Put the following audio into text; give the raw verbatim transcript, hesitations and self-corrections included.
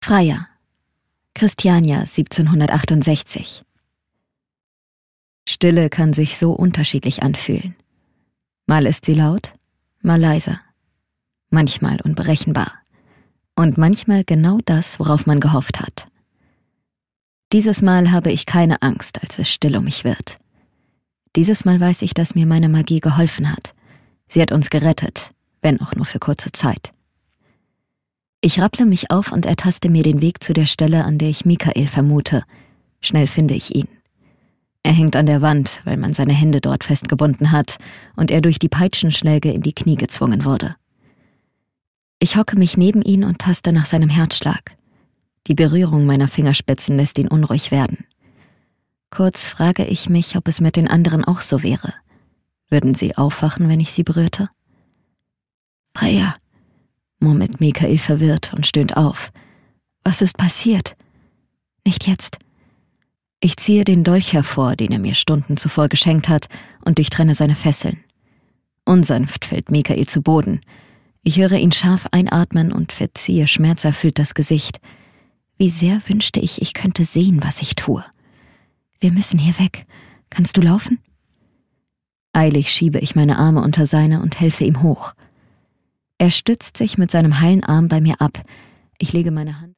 Freya, Christiania, siebzehnhundertachtundsechzig. Stille kann sich so unterschiedlich anfühlen. Mal ist sie laut, mal leiser, manchmal unberechenbar und manchmal genau das, worauf man gehofft hat. Dieses Mal habe ich keine Angst, als es still um mich wird. Dieses Mal weiß ich, dass mir meine Magie geholfen hat. Sie hat uns gerettet, wenn auch nur für kurze Zeit. Ich rapple mich auf und ertaste mir den Weg zu der Stelle, an der ich Mikael vermute. Schnell finde ich ihn. Er hängt an der Wand, weil man seine Hände dort festgebunden hat und er durch die Peitschenschläge in die Knie gezwungen wurde. Ich hocke mich neben ihn und taste nach seinem Herzschlag. Die Berührung meiner Fingerspitzen lässt ihn unruhig werden. Kurz frage ich mich, ob es mit den anderen auch so wäre. Würden sie aufwachen, wenn ich sie berührte? »Freya«, murmelt Mikael verwirrt und stöhnt auf. »Was ist passiert?« »Nicht jetzt.« Ich ziehe den Dolch hervor, den er mir Stunden zuvor geschenkt hat, und durchtrenne seine Fesseln. Unsanft fällt Mikael zu Boden. Ich höre ihn scharf einatmen und verziehe schmerzerfüllt das Gesicht. Wie sehr wünschte ich, ich könnte sehen, was ich tue. »Wir müssen hier weg. Kannst du laufen?« Eilig schiebe ich meine Arme unter seine und helfe ihm hoch. Er stützt sich mit seinem heilen Arm bei mir ab. Ich lege meine Hand